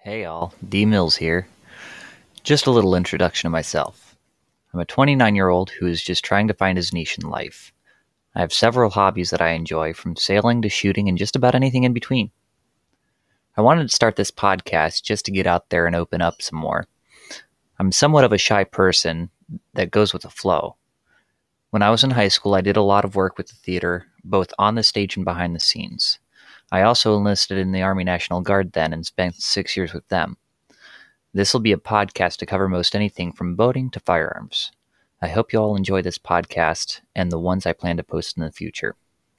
Hey all, D Mills here. Just a little introduction of myself. I'm a 29-year-old who is just trying to find his niche in life. I have several hobbies that I enjoy, from sailing to shooting and just about anything in between. I wanted to start this podcast just to get out there and open up some more. I'm somewhat of a shy person that goes with the flow. When I was in high school, I did a lot of work with the theater, both on the stage and behind the scenes. I also enlisted in the Army National Guard then and spent 6 years with them. This will be a podcast to cover most anything from boating to firearms. I hope you all enjoy this podcast and the ones I plan to post in the future.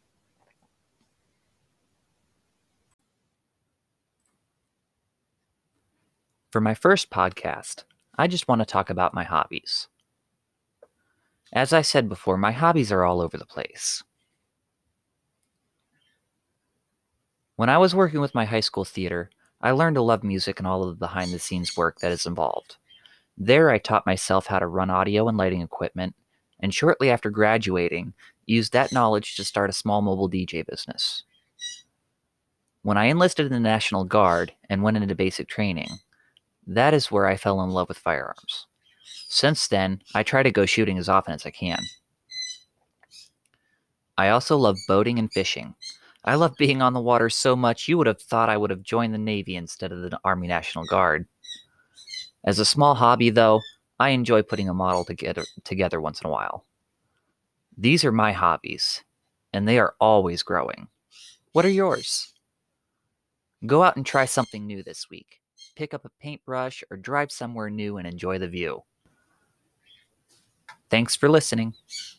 For my first podcast, I just want to talk about my hobbies. As I said before, my hobbies are all over the place. When I was working with my high school theater, I learned to love music and all of the behind-the-scenes work that is involved. There, I taught myself how to run audio and lighting equipment, and shortly after graduating, used that knowledge to start a small mobile DJ business. When I enlisted in the National Guard and went into basic training, that is where I fell in love with firearms. Since then, I try to go shooting as often as I can. I also love boating and fishing. I love being on the water so much you would have thought I would have joined the Navy instead of the Army National Guard. As a small hobby, though, I enjoy putting a model together once in a while. These are my hobbies, and they are always growing. What are yours? Go out and try something new this week. Pick up a paintbrush or drive somewhere new and enjoy the view. Thanks for listening.